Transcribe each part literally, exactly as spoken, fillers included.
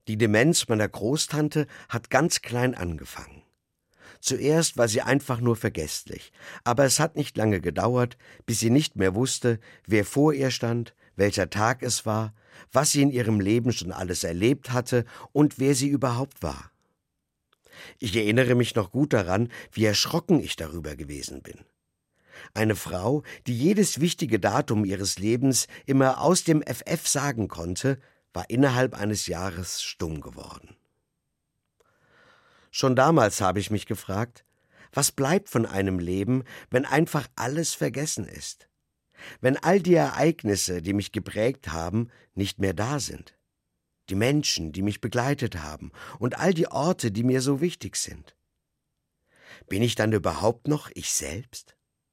Die Demenz meiner Großtante hat ganz klein angefangen. Zuerst war sie einfach nur vergesslich, aber es hat nicht lange gedauert, bis sie nicht mehr wusste, wer vor ihr stand, welcher Tag es war, was sie in ihrem Leben schon alles erlebt hatte und wer sie überhaupt war. Ich erinnere mich noch gut daran, wie erschrocken ich darüber gewesen bin. Eine Frau, die jedes wichtige Datum ihres Lebens immer aus dem F F sagen konnte, war innerhalb eines Jahres stumm geworden. Schon damals habe ich mich gefragt, was bleibt von einem Leben, wenn einfach alles vergessen ist? Wenn all die Ereignisse, die mich geprägt haben, nicht mehr da sind? Die Menschen, die mich begleitet haben und all die Orte, die mir so wichtig sind? Bin ich dann überhaupt noch ich selbst?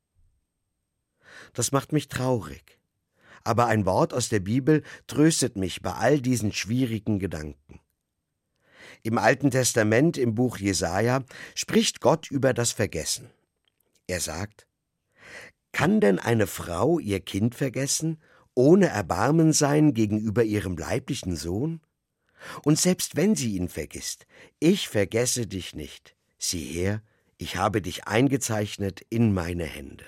Das macht mich traurig. Aber ein Wort aus der Bibel tröstet mich bei all diesen schwierigen Gedanken. Im Alten Testament, im Buch Jesaja, spricht Gott über das Vergessen. Er sagt: Kann denn eine Frau ihr Kind vergessen, ohne Erbarmen sein gegenüber ihrem leiblichen Sohn? Und selbst wenn sie ihn vergisst, ich vergesse dich nicht. Sieh her, ich habe dich eingezeichnet in meine Hände.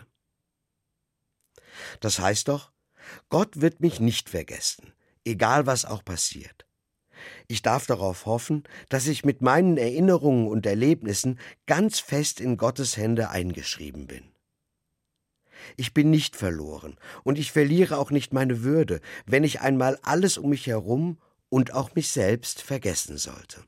Das heißt doch, Gott wird mich nicht vergessen, egal was auch passiert. Ich darf darauf hoffen, dass ich mit meinen Erinnerungen und Erlebnissen ganz fest in Gottes Hände eingeschrieben bin. Ich bin nicht verloren und ich verliere auch nicht meine Würde, wenn ich einmal alles um mich herum und auch mich selbst vergessen sollte.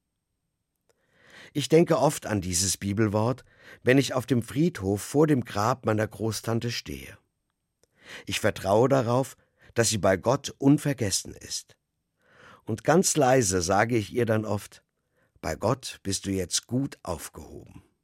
Ich denke oft an dieses Bibelwort, wenn ich auf dem Friedhof vor dem Grab meiner Großtante stehe. Ich vertraue darauf, dass sie bei Gott unvergessen ist. Und ganz leise sage ich ihr dann oft: Bei Gott bist du jetzt gut aufgehoben.